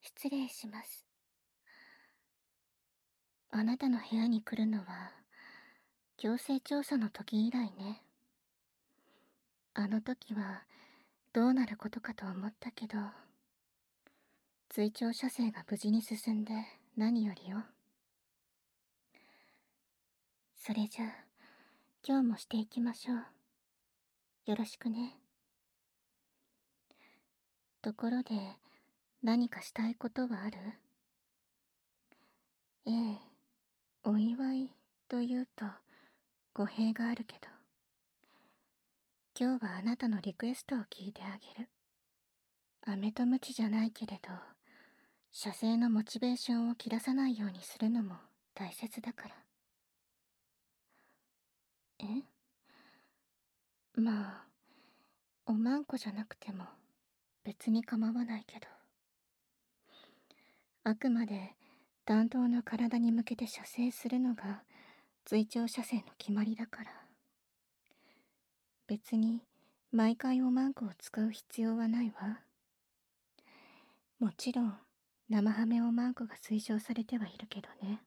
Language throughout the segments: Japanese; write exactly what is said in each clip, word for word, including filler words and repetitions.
失礼します。あなたの部屋に来るのは、強制調査の時以来ね。あの時は、どうなることかと思ったけど、追徴射精が無事に進んで何よりよ。それじゃあ、今日もしていきましょう。よろしくね。ところで、何かしたいことはある？ええ、お祝いというと語弊があるけど、今日はあなたのリクエストを聞いてあげる。飴とムチじゃないけれど、射精のモチベーションを切らさないようにするのも大切だから。え？まあ、おまんこじゃなくても別に構わないけど。あくまで担当の体に向けて射精するのが追徴射精の決まりだから。別に毎回おまんこを使う必要はないわ。もちろん生ハメおまんこが推奨されてはいるけどね。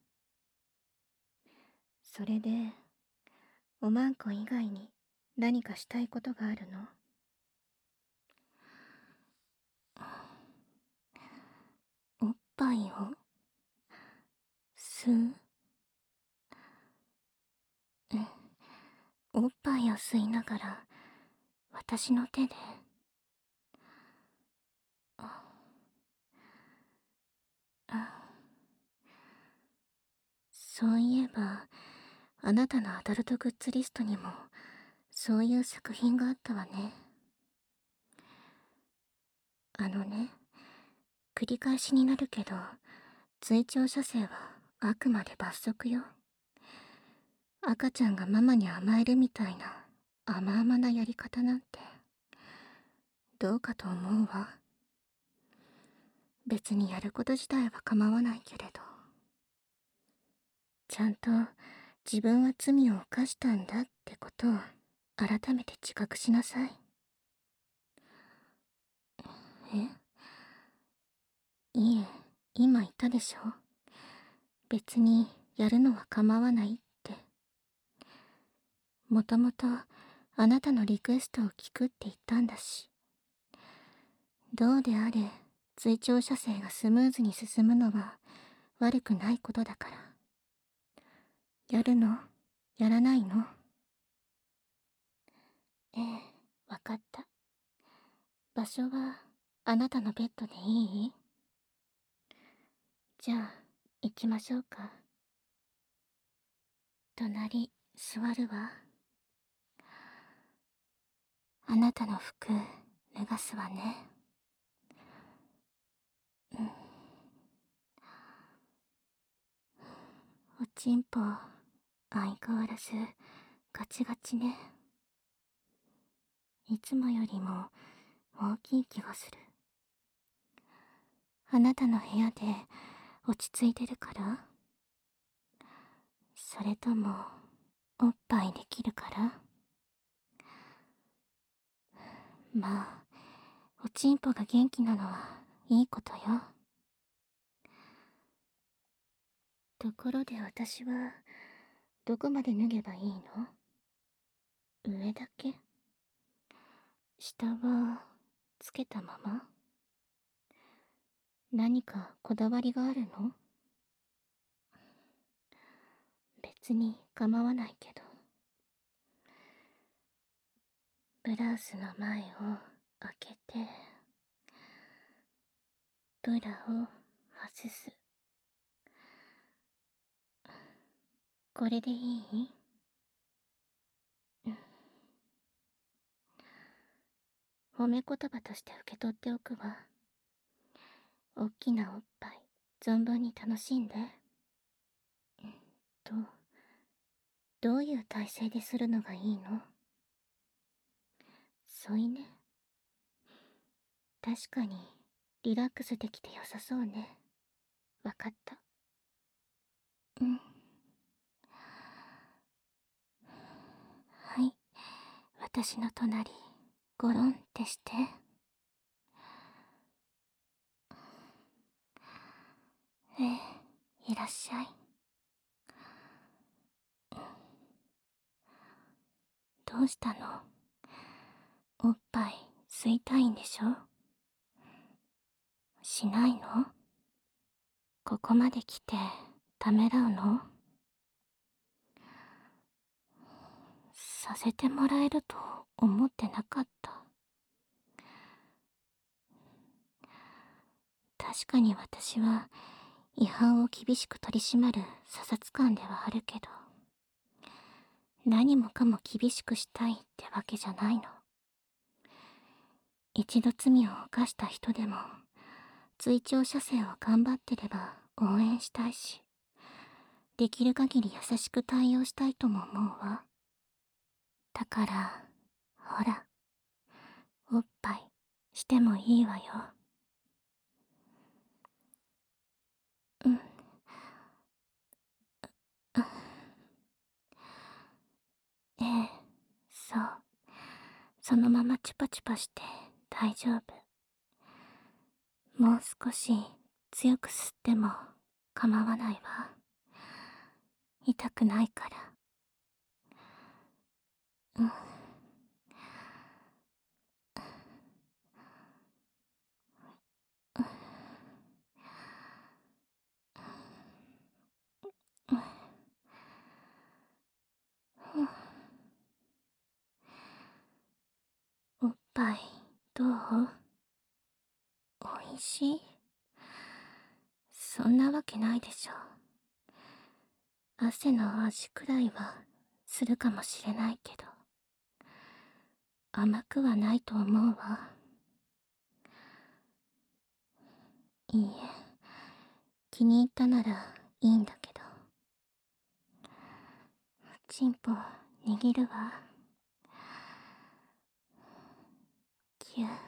それで、おまんこ以外に何かしたいことがあるの？おっぱいを吸う？え、おっぱいを吸いながら私の手で。ああ、そういえばあなたのアダルトグッズリストにもそういう作品があったわね。あのね、繰り返しになるけど、追徴射精はあくまで罰則よ。赤ちゃんがママに甘えるみたいな甘々なやり方なんてどうかと思うわ。別にやること自体は構わないけれど、ちゃんと自分は罪を犯したんだってことを改めて自覚しなさい。え？いえ、今言ったでしょ。別にやるのは構わないって。もともとあなたのリクエストを聞くって言ったんだし。どうであれ、追徴射精がスムーズに進むのは悪くないことだから。やるの？やらないの？ええ、わかった。場所はあなたのベッドでいい？じゃあ、行きましょうか。隣、座るわ。あなたの服、脱がすわね。うん。おちんぽ、相変わらず、ガチガチね。いつもよりも、大きい気がする。あなたの部屋で、落ち着いてるから？それとも、おっぱいできるから？まあ、おちんぽが元気なのはいいことよ。ところで私は、どこまで脱げばいいの？上だけ？下は、つけたまま？何かこだわりがあるの？別に構わないけど。ブラウスの前を開けて、ブラを外す。これでいい？うん。褒め言葉として受け取っておくわ。おっきなおっぱい、存分に楽しんで。と、どういう体勢でするのがいいの？添い寝？確かに、リラックスできて良さそうね。わかった。うん。はい。私の隣、ゴロンってして。 ええ、いらっしゃい。どうしたの？おっぱい吸いたいんでしょ？しないの？ここまで来てためらうの？させてもらえると思ってなかった。確かに私は違反を厳しく取り締まる査察官ではあるけど、何もかも厳しくしたいってわけじゃないの。一度罪を犯した人でも追徴射精を頑張ってれば応援したいし、できる限り優しく対応したいとも思うわ。だから、ほら、おっぱいしてもいいわよ。うん。ええ、そう。そのままチュパチュパして大丈夫。もう少し強く吸っても構わないわ。痛くないから。うん。おっぱいどう？おいしい？そんなわけないでしょ。汗の味くらいはするかもしれないけど、甘くはないと思うわ。いいえ、気に入ったならいいんだけど。チンポ握るわ。キュー。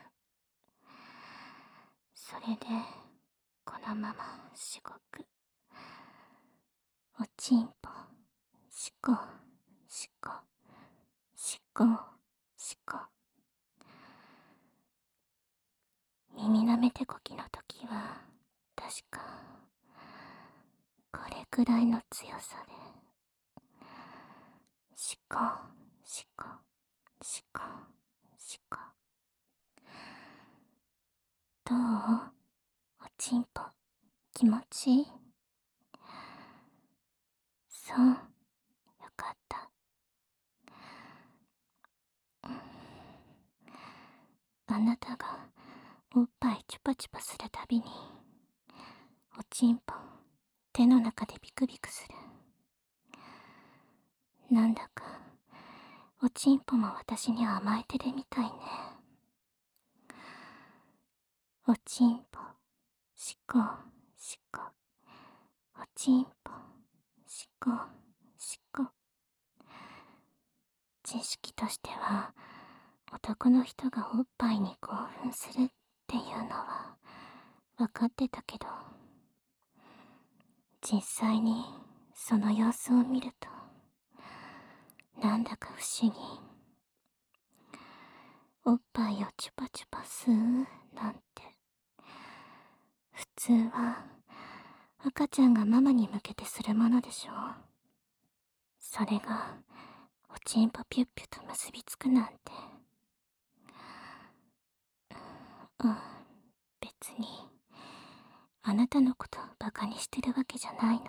それでこのまましごく。おちんぽしこしこしこしこ。耳なめてこきの時は確かこれくらいの強さで、しこしこしこしこ。どう？おちんぽ気持ちいい？そう、よかった。あなたがおっぱいチュパチュパするたびに、おちんぽ手の中でビクビクする。なんだかおちんぽも私に甘えてるみたいね。おちんぽしこしこ、おちんぽしこしこ。知識としては男の人がおっぱいに興奮するっていうのは分かってたけど、実際にその様子を見るとなんだか不思議。おっぱいをチュパチュパ吸うなんて、普通は赤ちゃんがママに向けてするものでしょ。それがおちんぽピュッピュと結びつくなんて。うん、別にあなたのことをバカにしてるわけじゃないの。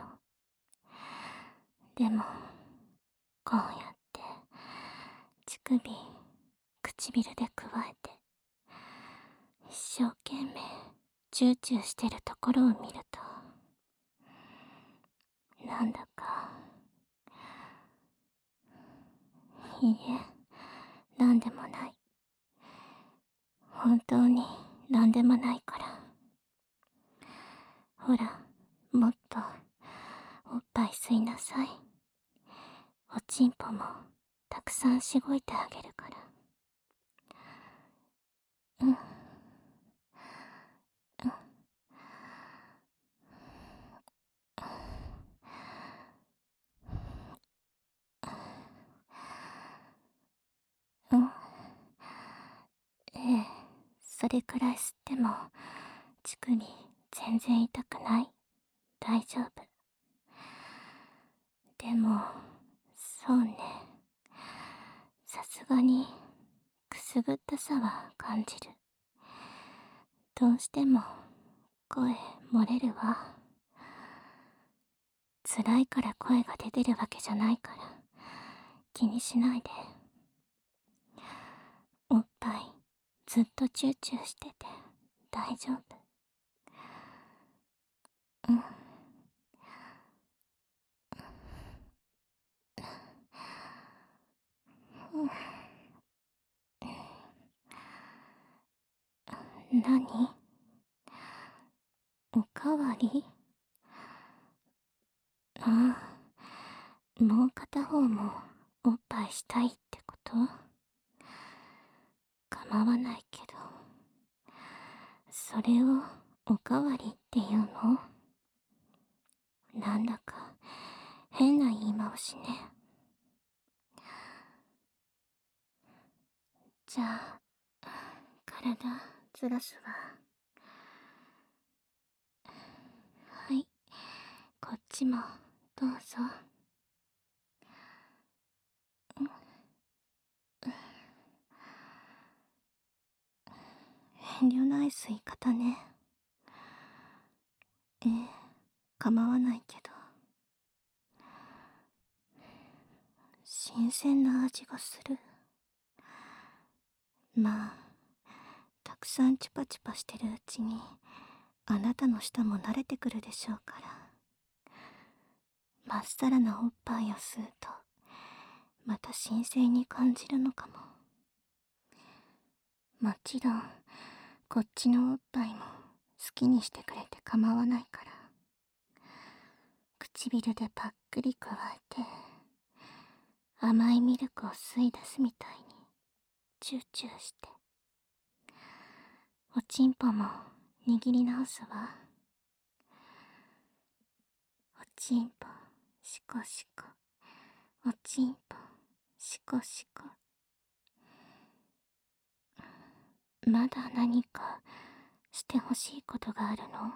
でもこうやって乳首唇でくわえて一生懸命チューチューしてるところを見ると、なんだか、いいえ、なんでもない。本当になんでもないから。ほら、もっとおっぱい吸いなさい。おちんぽもたくさんしごいてあげるから。うん。うん。ええ、それくらい吸っても乳首全然痛くない。 大丈夫。でも、そうね。さすがに、くすぐったさは感じる。どうしても、声漏れるわ。辛いから声が出てるわけじゃないから、気にしないで。おっぱい、ずっとチューチューしてて、大丈夫。うん。何？おかわり？ああ、もう片方もおっぱいしたいってこと？構わないけど、それをおかわりっていうの？なんだか変な言い回しね。じゃあ、体ずらすわ。はい、こっちもどうぞ。遠慮ない吸い方ね。ええ、構わないけど。新鮮な味がする。まあ、たくさんチュパチュパしてるうちに、あなたの舌も慣れてくるでしょうから。まっさらなおっぱいを吸うと、また新鮮に感じるのかも。もちろん、こっちのおっぱいも好きにしてくれて構わないから。唇でパックリ加えて、甘いミルクを吸い出すみたいに、チューチューして。おちんぽも握り直すわ。おちんぽ、シコシコ。おちんぽ、シコシコ。まだ何かしてほしいことがあるの？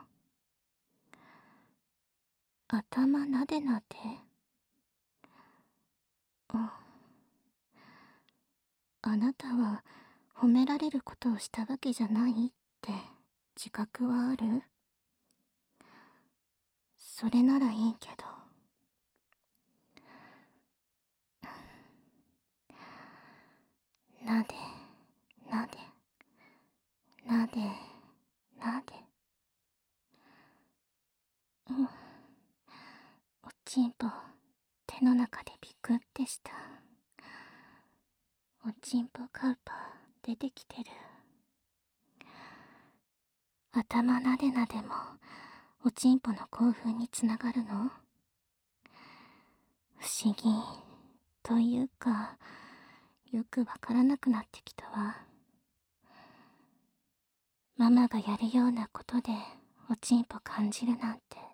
頭なでなで。うん。あなたは褒められることをしたわけじゃないって自覚はある？それならいいけど。なで、なで、なで、なで。うん。おちんぽ、手の中でビクってした。おちんぽカウパー出てきてる。頭なでなでもおちんぽの興奮につながるの？不思議というか、よくわからなくなってきたわ。ママがやるようなことでおちんぽ感じるなんて。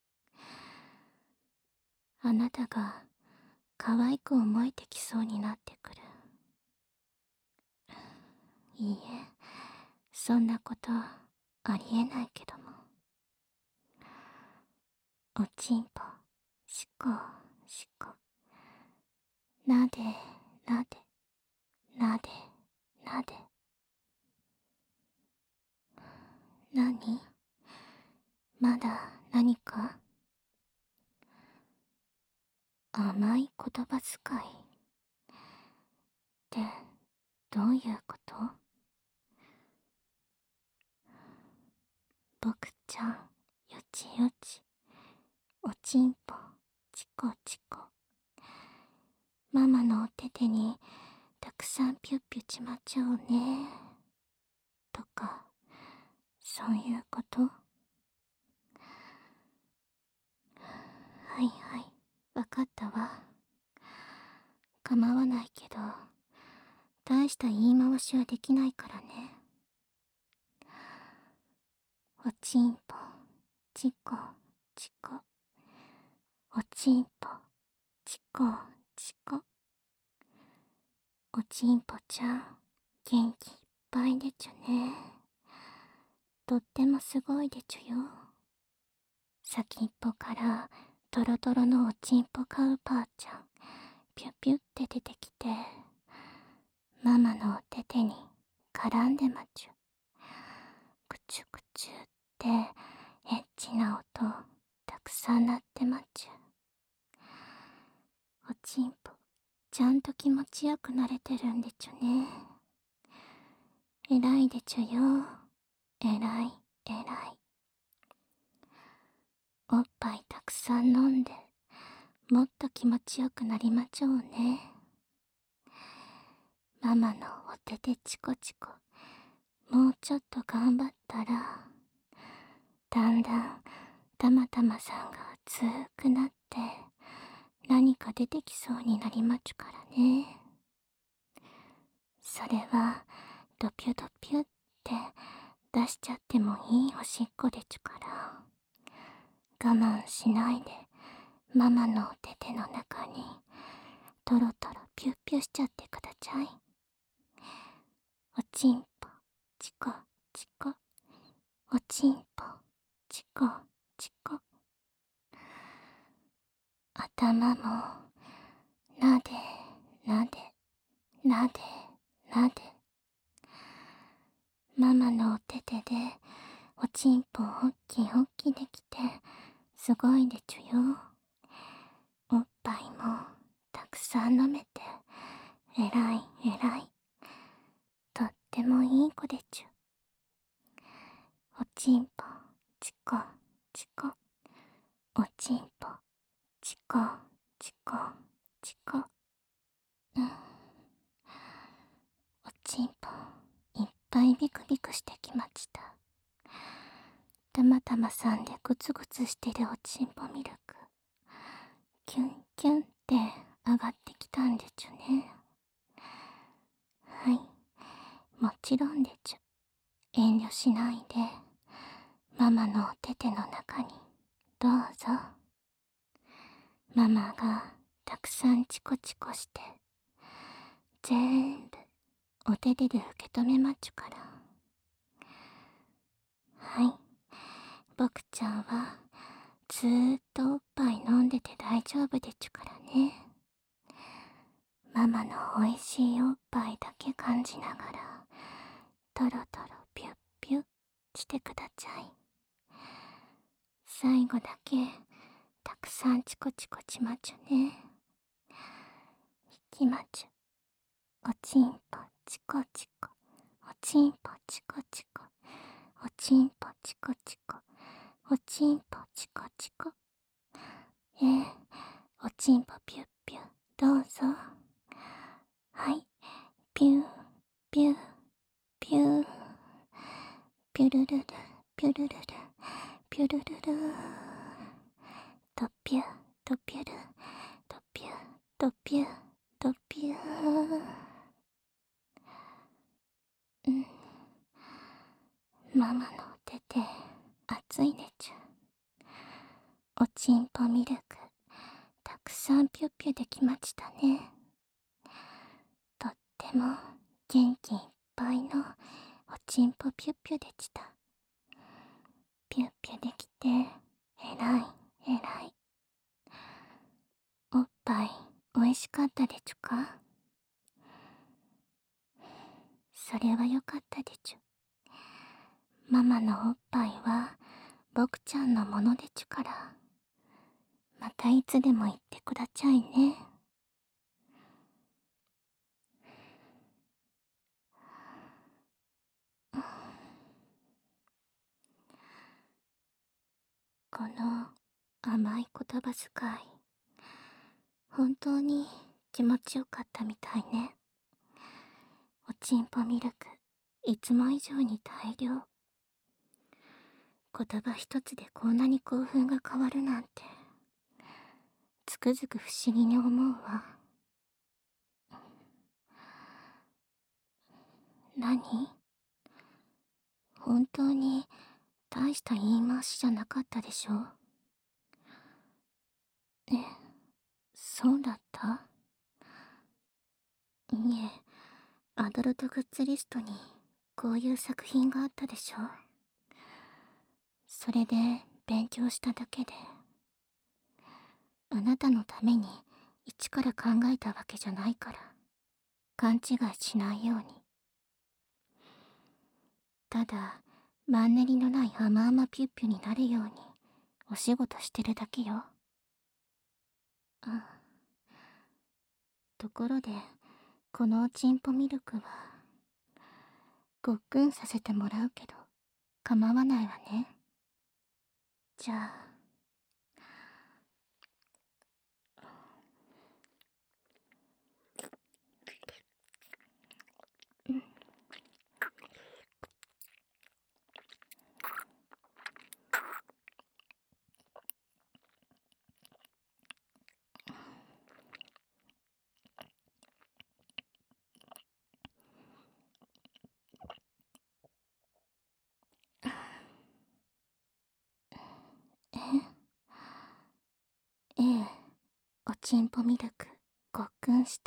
あなたが可愛く思えてきそうになってくる。いいえ、そんなことありえないけども。おちんぽ、しこしこ。なでなで、なでなで。なに？まだ何か？甘い言葉遣いってどういうこと？僕ちゃん、よちよち。おちんぽ、チコチコ。ママのお手手にたくさんピュッピュちまっちゃおうね。とか、そういうこと？はいはい、わかったわ。構わないけど、大した言い回しはできないからね。おちんぽ、チコチコ。おちんぽ、チコチコ。おちんぽちゃん、元気いっぱいでちゅね。とってもすごいでちゅよ。 先っぽからトロトロのおちんぽかうパーちゃん、ピュピュって出てきて、ママのお手手に絡んでまちゅ。くちゅくちゅってエッチな音たくさん鳴ってまちゅ。おちんぽちゃんと気持ちよくなれてるんでちゅね。えらいでちゅよ。えらいえらい。おっぱいたくさん飲んで、もっと気持ちよくなりまちょうね。ママのお手でチコチコ、もうちょっと頑張ったら、だんだんたまたまさんが熱くなって、何か出てきそうになりまちゅからね。それはドピュドピュって出しちゃってもいいおしっこでちゅから、我慢しないでママのお手手の中にトロトロピュッピュしちゃってくだちゃい。おちんぽチコチコ、おちんぽチコチコ。頭もなでなでなでなで。ママのお手手でおちんぽおっきおっきできてすごいでちゅよ。おっぱいもたくさん飲めてえらいえらい。とってもいい子でちゅ。おちんぽチコチコ、おちんぽチコチコチコ。うん、おちんぽいっぱいビクビクしてきました。たまたまさんでグツグツしてるおちんぽミルク、キュンキュンって上がってきたんでちゅね。はい、もちろんでちゅ。遠慮しないでママのお手手の中にどうぞ。ママがたくさんチコチコして全部お手手で受け止めまちゅから。はい、僕ちゃんはずーっとおっぱい飲んでて大丈夫でちゅからね。ママのおいしいおっぱいだけ感じながらトロトロピュッピュッしてくだちゃい。最後だけたくさんチコチコちまちゅね。いきまちゅ。おちんぽチコチコ、おちんぽチコチコ、おちんぽチコチコ、おちんぽチコチコ。えー、おちんぽピュッピュどうぞ。はい、ピューピューピュー、ピュルルルピュルルルピュルルル、ドピュドピュルドピュドピュドピュ。うん、ママの手で熱いねちゅ。おちんぽミルクたくさんピュッピュできましたね。とっても元気いっぱいのおちんぽピュッピュでした。ピュッピュできてえらいえらい。おっぱいおいしかったでちゅか。それはよかったでちゅ。ママのおっぱいは僕ちゃんのものでちゅから、またいつでも言ってくだちゃいね。この甘い言葉遣い、本当に気持ちよかったみたいね。おちんぽミルクいつも以上に大量。言葉一つでこんなに興奮が変わるなんて、つくづく不思議に思うわ。何？本当に大した言い回しじゃなかったでしょ？え、そうだった？いえ、アダルトグッズリストにこういう作品があったでしょ？それで勉強しただけで、あなたのために一から考えたわけじゃないから、勘違いしないように。ただ、マンネリのない甘々ピュッピュになるようにお仕事してるだけよ。あ、ところで、このおちんぽミルクはごっくんさせてもらうけど構わないわね。じゃあ、ええ、おちんぽミルクごっくんした。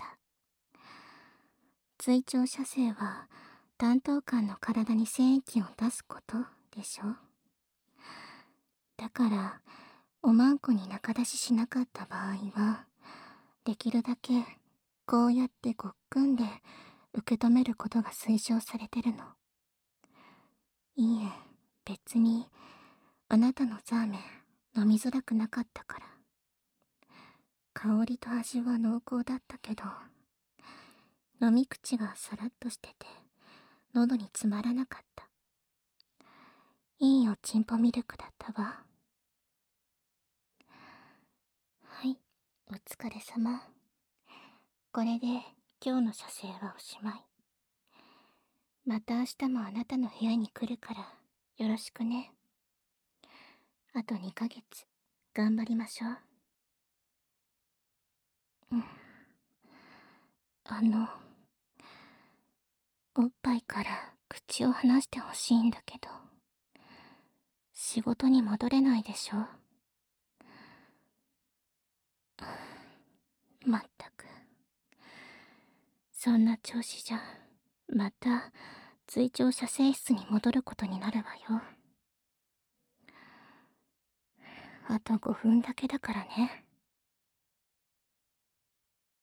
追徴射精は担当官の体に精液を出すことでしょ。だからおまんこに仲出ししなかった場合は、できるだけこうやってごっくんで受け止めることが推奨されてるの。いいえ、別にあなたのザーメン飲みづらくなかったから。香りと味は濃厚だったけど、飲み口がさらっとしてて喉に詰まらなかった。いいおちんぽミルクだったわ。はい、お疲れ様。これで今日の射精はおしまい。また明日もあなたの部屋に来るからよろしくね。あとにかげつ頑張りましょう。うん。あの、おっぱいから口を離してほしいんだけど、仕事に戻れないでしょ。まったく、そんな調子じゃまた追徴射精室に戻ることになるわよ。あとごふんだけだからね。